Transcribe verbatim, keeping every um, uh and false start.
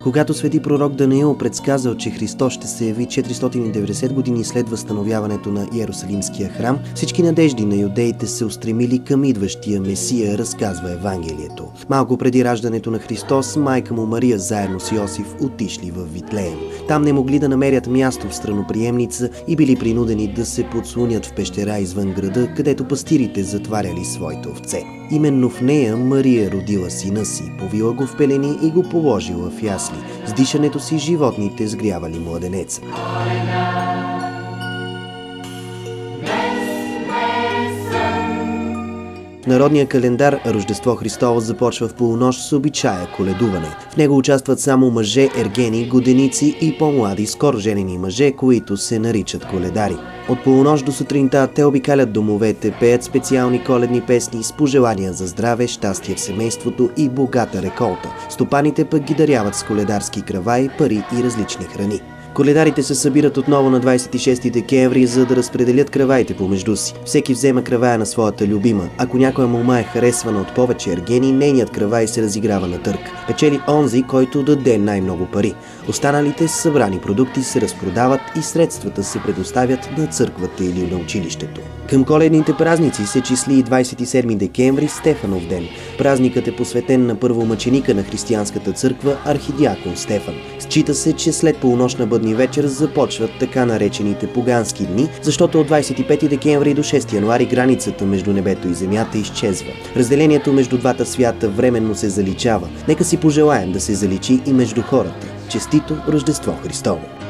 Когато свети пророк Даниил предсказал, че Христос ще се яви четиристотин и деветдесет години след възстановяването на Иерусалимския храм, всички надежди на юдеите се устремили към идващия Месия, разказва Евангелието. Малко преди раждането на Христос, майка му Мария заедно с Йосиф отишли в Витлеем. Там не могли да намерят място в страноприемница и били принудени да се подслонят в пещера извън града, където пастирите затваряли своите овце. Именно в нея Мария родила сина си, повила го в пелени и го положила в ясли. С дишането си животните сгрявали младенеца. В народния календар Рождество Христово започва в полунощ с обичая коледуване. В него участват само мъже, ергени, годеници и по-млади, скоро женени мъже, които се наричат коледари. От полунощ до сутринта те обикалят домовете, пеят специални коледни песни с пожелания за здраве, щастие в семейството и богата реколта. Стопаните пък ги даряват с коледарски краваи, пари и различни храни. Коледарите се събират отново на двадесет и шести декември, за да разпределят краваите помежду си. Всеки взема кравая на своята любима. Ако някоя мома е харесвана от повече ергени, нейният кравай се разиграва на търг. Печели онзи, който даде най-много пари. Останалите събрани продукти се разпродават и средствата се предоставят на църквата или на училището. Към коледните празници се числи и двадесет и седми декември, Стефанов ден. Празникът е посветен на първомъченика на християнската църква, архидиакон Стефан. Счита се, че след полунощна бъдни вечер започват така наречените погански дни, защото от двадесет и пети декември до шести януари границата между небето и земята изчезва. Разделението между двата свята временно се заличава. Нека си пожелаем да се заличи и между хората. Честито Рождество Христово!